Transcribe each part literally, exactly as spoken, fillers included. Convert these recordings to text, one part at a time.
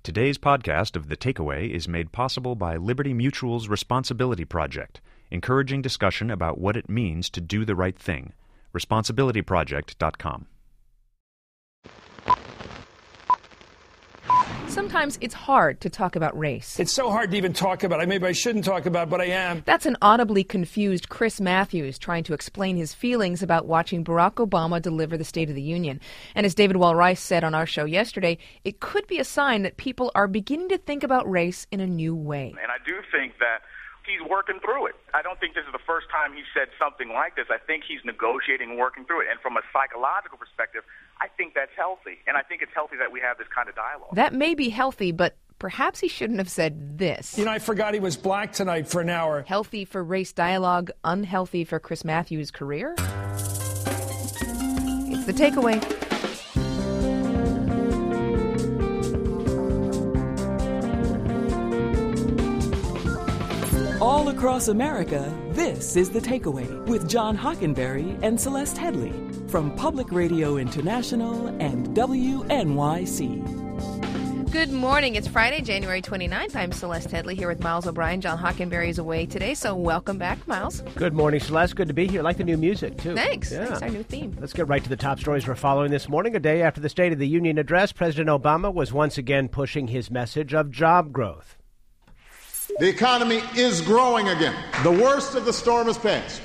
Today's podcast of The Takeaway is made possible by Liberty Mutual's Responsibility Project, encouraging discussion about what it means to do the right thing. responsibility project dot com. Sometimes it's hard to talk about race. It's so hard to even talk about it. Maybe I shouldn't talk about it, but I am. That's an audibly confused Chris Matthews trying to explain his feelings about watching Barack Obama deliver the State of the Union. And as David Wall-Rice said on our show yesterday, it could be a sign that people are beginning to think about race in a new way. And I do think that he's working through it. I don't think this is the first time he said something like this. I think he's negotiating and working through it. And from a psychological perspective, I think that's healthy. And I think it's healthy that we have this kind of dialogue. That may be healthy, but perhaps he shouldn't have said this. You know, I forgot he was black tonight for an hour. Healthy for race dialogue, unhealthy for Chris Matthews' career? It's The Takeaway. All across America, this is The Takeaway with John Hockenberry and Celeste Headley from Public Radio International and W N Y C. Good morning. It's Friday, January twenty-ninth. I'm Celeste Headley here with Miles O'Brien. John Hockenberry is away today, so welcome back, Miles. Good morning, Celeste. Good to be here. I like the new music, too. Thanks. Yeah. Thanks, our new theme. Let's get right to the top stories we're following this morning. A day after the State of the Union address, President Obama was once again pushing his message of job growth. The economy is growing again. The worst of the storm has passed.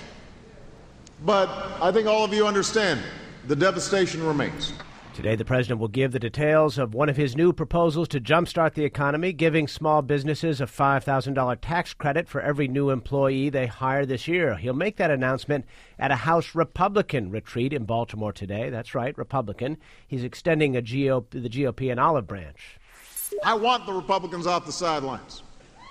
But I think all of you understand the devastation remains. Today, the president will give the details of one of his new proposals to jumpstart the economy, giving small businesses a five thousand dollars tax credit for every new employee they hire this year. He'll make that announcement at a House Republican retreat in Baltimore today. That's right, Republican. He's extending a G O P, the G O P and olive branch. I want the Republicans off the sidelines.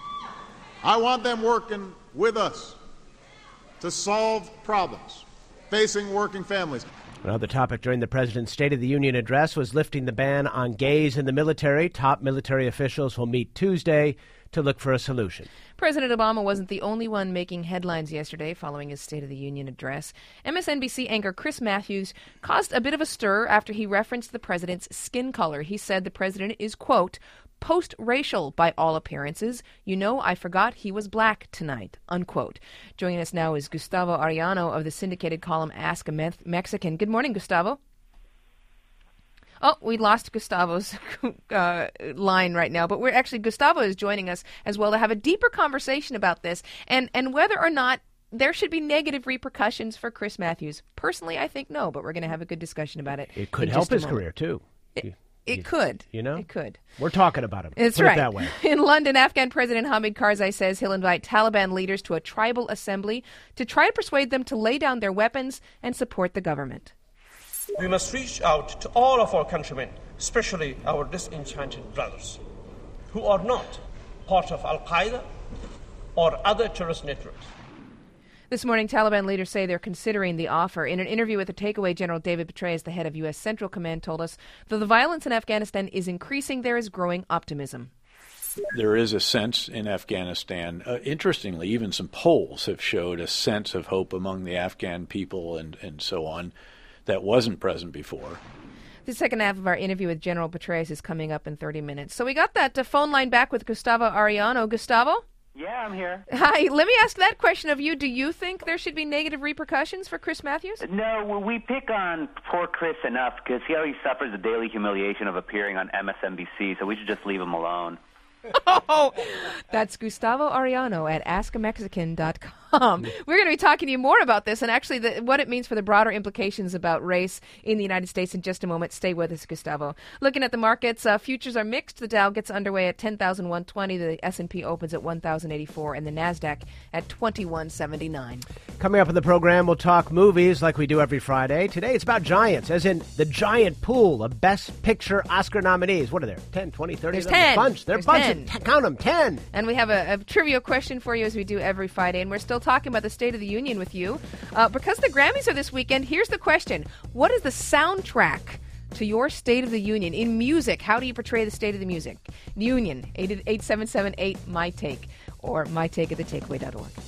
I want them working with us to solve problems facing working families. Another topic during the president's State of the Union address was lifting the ban on gays in the military. Top military officials will meet Tuesday to look for a solution. President Obama wasn't the only one making headlines yesterday following his State of the Union address. M S N B C anchor Chris Matthews caused a bit of a stir after he referenced the president's skin color. He said the president is, quote, post-racial by all appearances. You know, I forgot he was black tonight, unquote. Joining us now is Gustavo Arellano of the syndicated column Ask a Me- Mexican. Good morning, Gustavo. Oh, we lost Gustavo's uh, line right now, but we're actually, Gustavo is joining us as well to have a deeper conversation about this and, and whether or not there should be negative repercussions for Chris Matthews. Personally, I think no, but we're going to have a good discussion about it. It could help his career, too. It, It could. You know? It could. We're talking about him. It's Put right. it that way. In London, Afghan President Hamid Karzai says he'll invite Taliban leaders to a tribal assembly to try to persuade them to lay down their weapons and support the government. We must reach out to all of our countrymen, especially our disenchanted brothers, who are not part of Al-Qaeda or other terrorist networks. This morning, Taliban leaders say they're considering the offer. In an interview with The Takeaway, General David Petraeus, the head of U S Central Command, told us, though the violence in Afghanistan is increasing, there is growing optimism. There is a sense in Afghanistan, uh, interestingly, even some polls have showed a sense of hope among the Afghan people and, and so on that wasn't present before. The second half of our interview with General Petraeus is coming up in thirty minutes. So we got that uh, phone line back with Gustavo Arellano. Gustavo? Yeah, I'm here. Hi. Let me ask that question of you. Do you think there should be negative repercussions for Chris Matthews? No, well, we pick on poor Chris enough because he already suffers the daily humiliation of appearing on M S N B C, so we should just leave him alone. Oh, that's Gustavo Arellano at ask a mexican dot com. We're going to be talking to you more about this and actually the, what it means for the broader implications about race in the United States in just a moment. Stay with us, Gustavo. Looking at the markets, uh, futures are mixed. The Dow gets underway at ten thousand one hundred twenty. The S and P opens at one thousand eighty-four and the NASDAQ at twenty-one seventy-nine. Coming up in the program, we'll talk movies like we do every Friday. Today it's about giants, as in the giant pool of Best Picture Oscar nominees. What are there? ten, twenty, thirty? There's ten. Bunch. They're There's bunch ten. Of, t- count them, ten. And we have a, a trivia question for you as we do every Friday. And we're still talking about the State of the Union with you. Uh, because the Grammys are this weekend, here's the question. What is the soundtrack to your State of the Union? In music, how do you portray the State of the Music? Union, eight seven seven eight, my take, or my take at the takeaway dot org.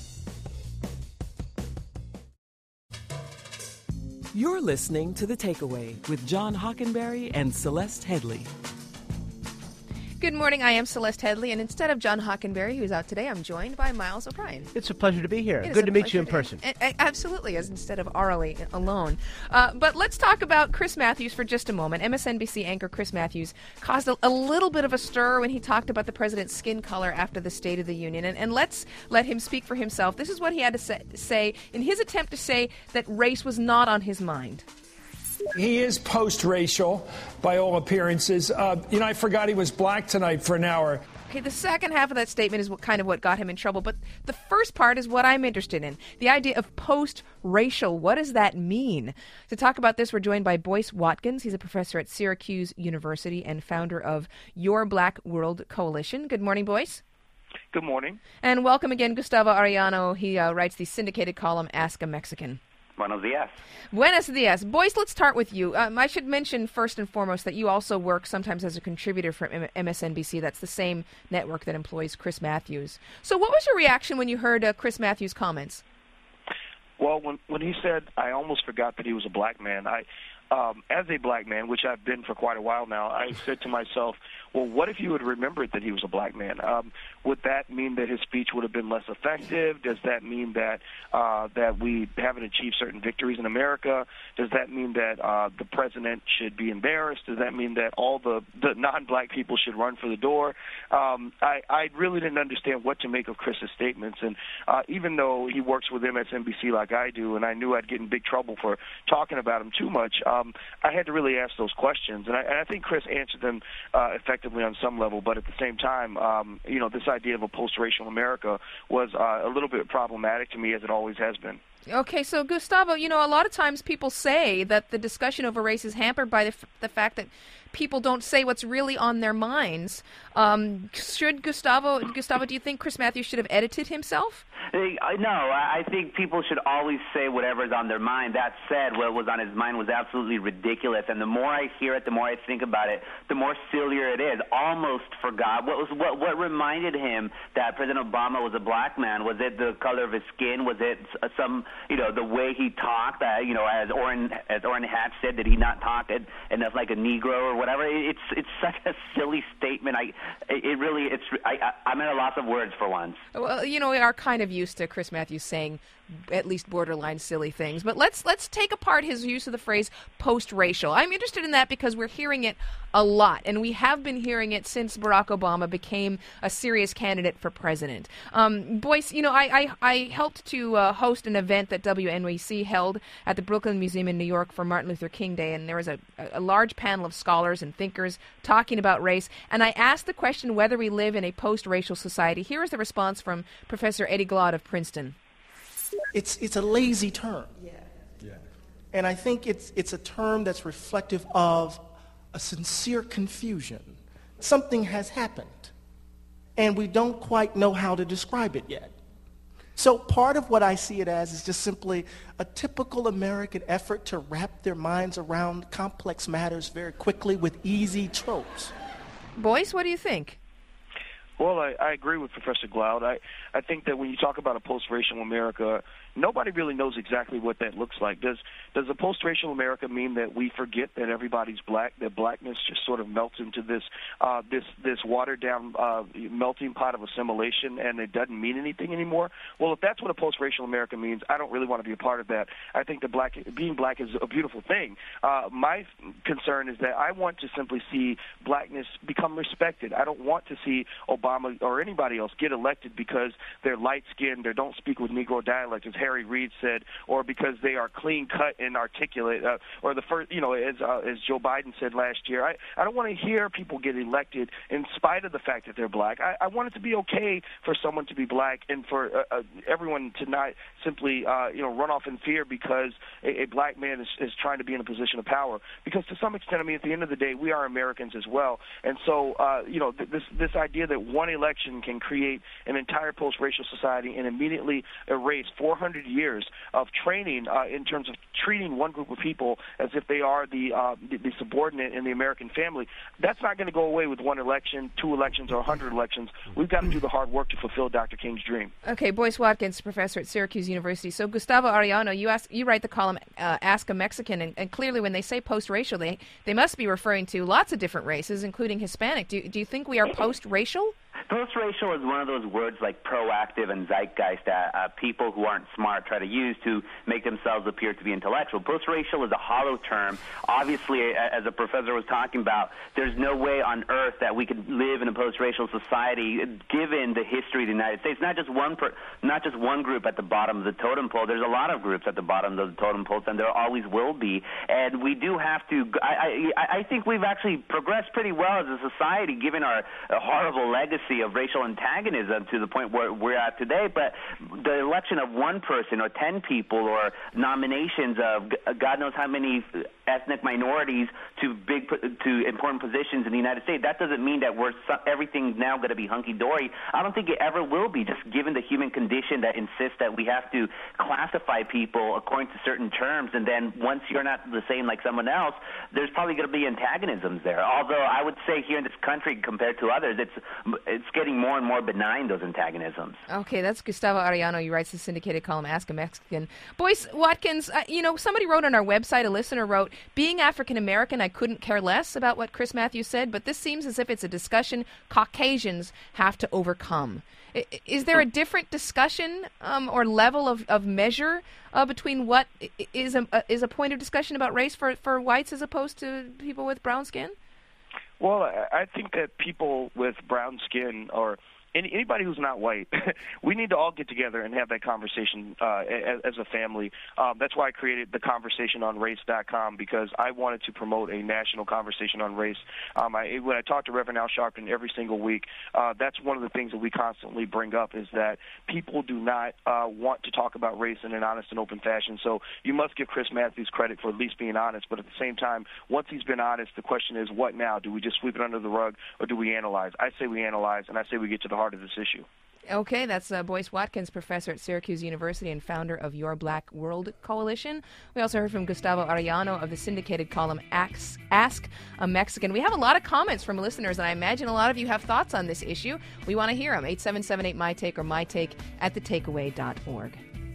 You're listening to The Takeaway with John Hockenberry and Celeste Headley. Good morning. I am Celeste Headley, and instead of John Hockenberry, who's out today, I'm joined by Miles O'Brien. It's a pleasure to be here. It Good to meet you in person. To, a, a, absolutely, as instead of orally alone. Uh, but let's talk about Chris Matthews for just a moment. M S N B C anchor Chris Matthews caused a, a little bit of a stir when he talked about the president's skin color after the State of the Union. And, and let's let him speak for himself. This is what he had to say, say in his attempt to say that race was not on his mind. He is post-racial, by all appearances. Uh, you know, I forgot he was black tonight for an hour. Okay, the second half of that statement is what kind of what got him in trouble, but the first part is what I'm interested in. The idea of post-racial, what does that mean? To talk about this, we're joined by Boyce Watkins. He's a professor at Syracuse University and founder of Your Black World Coalition. Good morning, Boyce. Good morning. And welcome again, Gustavo Arellano. He uh, writes the syndicated column Ask a Mexican. Buenos dias. Buenos dias. Boyce, let's start with you. Um, I should mention first and foremost that you also work sometimes as a contributor for M S N B C. That's the same network that employs Chris Matthews. So what was your reaction when you heard uh, Chris Matthews' comments? Well, when when he said, I almost forgot that he was a black man, I, um, as a black man, which I've been for quite a while now, I said to myself, well, what if you had remembered that he was a black man? Um, would that mean that his speech would have been less effective? Does that mean that uh, that we haven't achieved certain victories in America? Does that mean that uh, the president should be embarrassed? Does that mean that all the, the non-black people should run for the door? Um, I, I really didn't understand what to make of Chris's statements. And uh, even though he works with M S N B C like I do, and I knew I'd get in big trouble for talking about him too much, um, I had to really ask those questions. And I, and I think Chris answered them uh, effectively on some level, but at the same time, um, you know, this idea of a post-racial America was uh, a little bit problematic to me, as it always has been. Okay, so Gustavo, you know, a lot of times people say that the discussion over race is hampered by the, f- the fact that people don't say what's really on their minds. Um, should Gustavo, Gustavo, do you think Chris Matthews should have edited himself? No, I think people should always say whatever's on their mind. That said, what was on his mind was absolutely ridiculous, and the more I hear it, the more I think about it, the more sillier it is. Almost forgot. What was what, what reminded him that President Obama was a black man? Was it the color of his skin? Was it some, you know, the way he talked? Uh, you know, as Orrin as Orrin Hatch said, did he not talk enough like a Negro or whatever? It's it's such a silly statement. I it really it's I, I I'm at a loss of words for once. Well, you know, we are kind of used to Chris Matthews saying at least borderline silly things, but let's let's take apart his use of the phrase post-racial. I'm interested in that because we're hearing it a lot, and we have been hearing it since Barack Obama became a serious candidate for president. Um, Boyce, you know, I I, I helped to uh, host an event that W N Y C held at the Brooklyn Museum in New York for Martin Luther King Day, and there was a, a large panel of scholars and thinkers talking about race, and I asked the question whether we live in a post-racial society. Here is the response from Professor Eddie Glaude of Princeton. It's it's a lazy term. Yeah. Yeah. And I think it's it's a term that's reflective of a sincere confusion. Something has happened, and we don't quite know how to describe it yet. So part of what I see it as is just simply a typical American effort to wrap their minds around complex matters very quickly with easy tropes. Boyce, what do you think? Well, I, I agree with Professor Glaude. I, I think that when you talk about a post-racial America, nobody really knows exactly what that looks like. Does does a post-racial America mean that we forget that everybody's black, that blackness just sort of melts into this uh, this this watered-down uh, melting pot of assimilation and it doesn't mean anything anymore? Well, if that's what a post-racial America means, I don't really want to be a part of that. I think that black being black is a beautiful thing. Uh, my concern is that I want to simply see blackness become respected. I don't want to see Obama or anybody else get elected because they're light-skinned or don't speak with Negro dialect, as Harry Reid said, or because they are clean-cut and articulate, uh, or the first, you know, as uh, as Joe Biden said last year. I, I don't want to hear people get elected in spite of the fact that they're black. I, I want it to be okay for someone to be black and for uh, uh, everyone to not simply, uh, you know, run off in fear because a, a black man is, is trying to be in a position of power. Because to some extent, I mean, at the end of the day, we are Americans as well. And so, uh, you know, th- this this idea that one one election can create an entire post-racial society and immediately erase four hundred years of training uh, in terms of treating one group of people as if they are the, uh, the, the subordinate in the American family. That's not going to go away with one election, two elections, or one hundred elections. We've got to do the hard work to fulfill Doctor King's dream. Okay, Boyce Watkins, professor at Syracuse University. So, Gustavo Arellano, you ask, you write the column uh, Ask a Mexican, and, and clearly when they say post-racial, they, they must be referring to lots of different races, including Hispanic. Do, do you think we are post-racial? Post-racial is one of those words like proactive and zeitgeist that uh, people who aren't smart try to use to make themselves appear to be intellectual. Post-racial is a hollow term. Obviously, as a professor was talking about, there's no way on earth that we could live in a post-racial society given the history of the United States. Not just one per, not just one group at the bottom of the totem pole. There's a lot of groups at the bottom of the totem pole, and there always will be. And we do have to I, I, I think we've actually progressed pretty well as a society, given our horrible legacy of racial antagonism to the point where we're at today. But the election of one person or ten people or nominations of God knows how many ethnic minorities to big to important positions in the United States, that doesn't mean that we're everything's now going to be hunky-dory. I don't think it ever will be, just given the human condition that insists that we have to classify people according to certain terms, and then once you're not the same like someone else, there's probably going to be antagonisms there. Although I would say here in this country, compared to others, it's it's getting more and more benign, those antagonisms. Okay, that's Gustavo Arellano. He writes the syndicated column Ask a Mexican. Boyce Watkins, uh, you know, somebody wrote on our website, a listener wrote, being African-American, I couldn't care less about what Chris Matthews said, but this seems as if it's a discussion Caucasians have to overcome. I, is there a different discussion um, or level of, of measure uh, between what is a, uh, is a point of discussion about race for, for whites as opposed to people with brown skin? Well, I think that people with brown skin or Any, anybody who's not white, we need to all get together and have that conversation uh, as, as a family. Um, that's why I created the conversation on race dot com, because I wanted to promote a national conversation on race. Um, I, when I talk to Reverend Al Sharpton every single week, uh, that's one of the things that we constantly bring up, is that people do not uh, want to talk about race in an honest and open fashion. So you must give Chris Matthews credit for at least being honest, but at the same time, once he's been honest, the question is, what now? Do we just sweep it under the rug, or do we analyze? I say we analyze, and I say we get to the heart of this issue. Okay, that's uh, Boyce Watkins, professor at Syracuse University and founder of Your Black World Coalition. We also heard from Gustavo Arellano of the syndicated column Ask, Ask a Mexican. We have a lot of comments from listeners, and I imagine a lot of you have thoughts on this issue. We want to hear them. eight seven seven eight M Y Take or mytake at the takeaway dot org.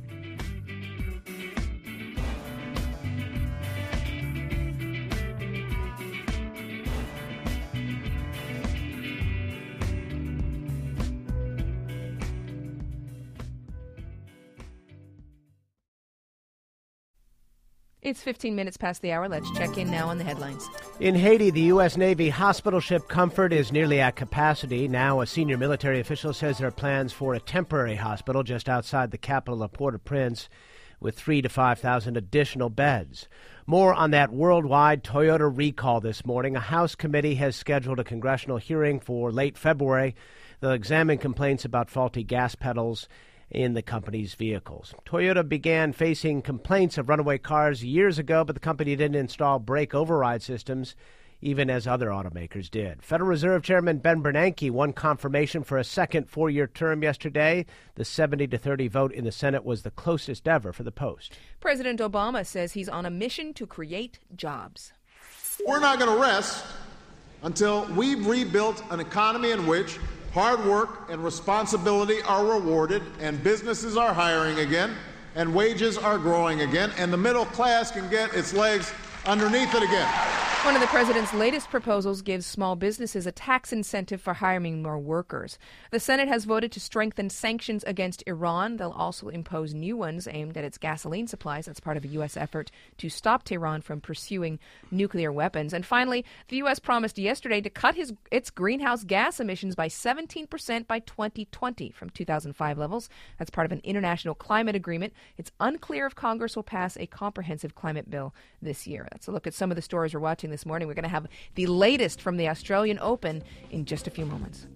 It's fifteen minutes past the hour. Let's check in now on the headlines. In Haiti, the U S. Navy hospital ship Comfort is nearly at capacity. Now, a senior military official says there are plans for a temporary hospital just outside the capital of Port-au-Prince with three to five thousand additional beds. More on that worldwide Toyota recall this morning. A House committee has scheduled a congressional hearing for late February. They'll examine complaints about faulty gas pedals in the company's vehicles. Toyota began facing complaints of runaway cars years ago, but the company didn't install brake override systems, even as other automakers did. Federal Reserve Chairman Ben Bernanke won confirmation for a second four-year term yesterday. The seventy to thirty vote in the Senate was the closest ever for the post. President Obama says he's on a mission to create jobs. We're not going to rest until we've rebuilt an economy in which hard work and responsibility are rewarded, and businesses are hiring again, and wages are growing again, and the middle class can get its legs underneath it again. One of the president's latest proposals gives small businesses a tax incentive for hiring more workers. The Senate has voted to strengthen sanctions against Iran. They'll also impose new ones aimed at its gasoline supplies. That's part of a U S effort to stop Tehran from pursuing nuclear weapons. And finally, the U S promised yesterday to cut his, its greenhouse gas emissions by seventeen percent by twenty twenty from two thousand five levels. That's part of an international climate agreement. It's unclear if Congress will pass a comprehensive climate bill this year. That's a look at some of the stories we're watching this morning. We're going to have the latest from the Australian Open in just a few moments.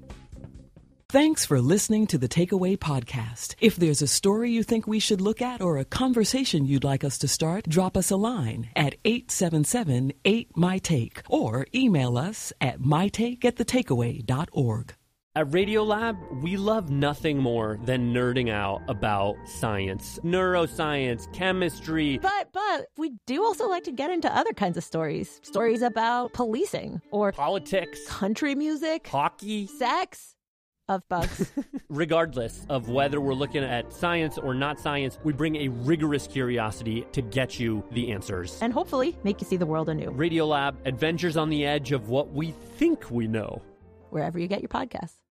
Thanks for listening to the Takeaway Podcast. If there's a story you think we should look at or a conversation you'd like us to start, drop us a line at eight seven seven eight M Y Take or email us at mytake at the takeaway dot org. At Radiolab, we love nothing more than nerding out about science, neuroscience, chemistry. But, but, we do also like to get into other kinds of stories. Stories about policing or politics, country music, hockey, sex, of bugs. Regardless of whether we're looking at science or not science, we bring a rigorous curiosity to get you the answers. And hopefully make you see the world anew. Radiolab, adventures on the edge of what we think we know. Wherever you get your podcasts.